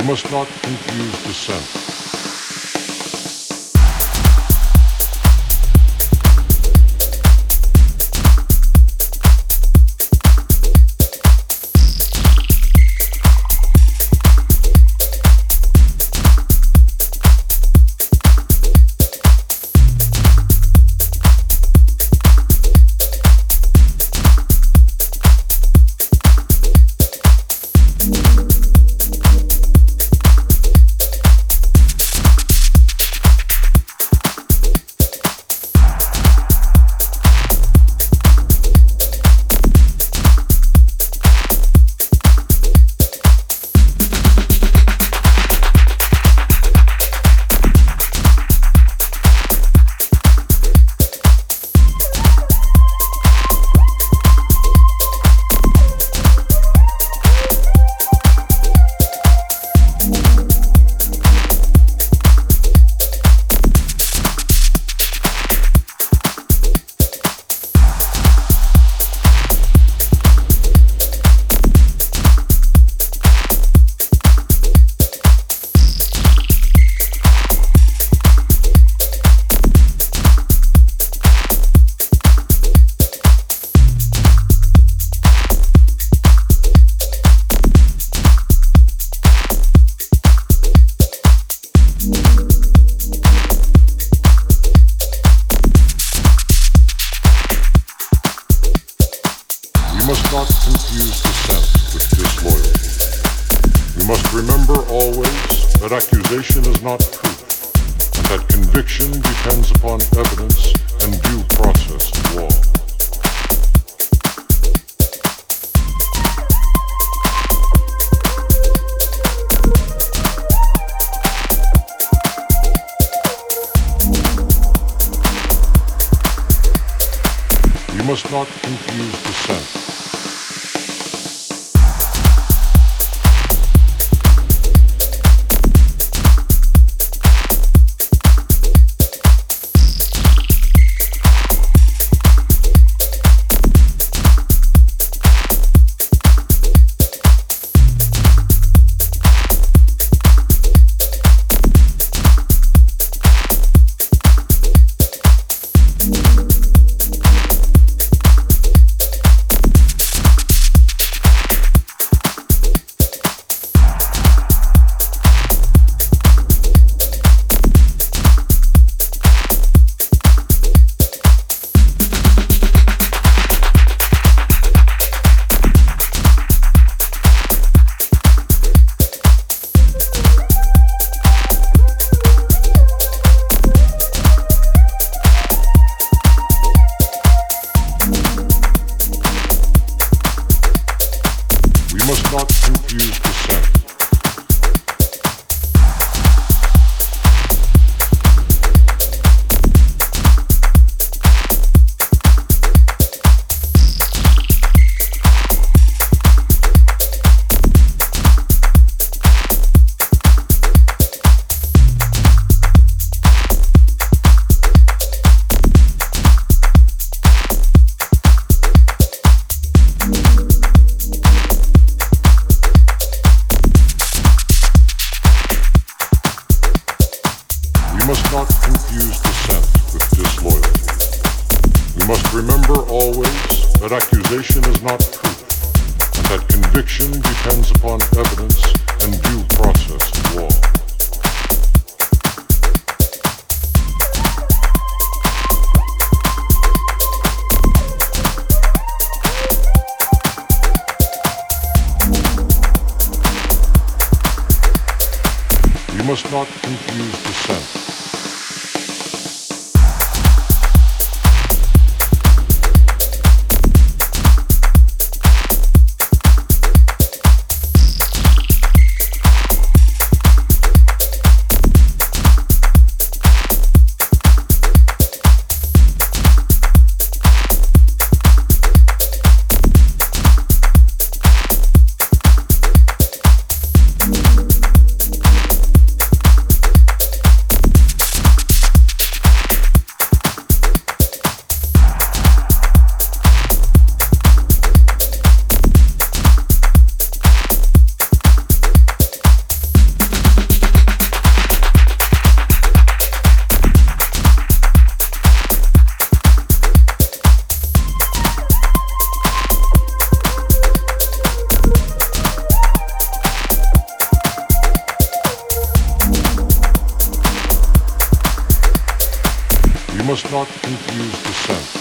must not confuse dissent. We must not confuse dissent with disloyalty. We must remember always that accusation is not proof, and that conviction depends upon evidence and due process of law. We must not confuse dissent. We must not confuse dissent. We must not confuse dissent with disloyalty. We must remember always that accusation is not proof, and that conviction depends upon evidence and due process of law. We must not confuse dissent. must not confuse dissent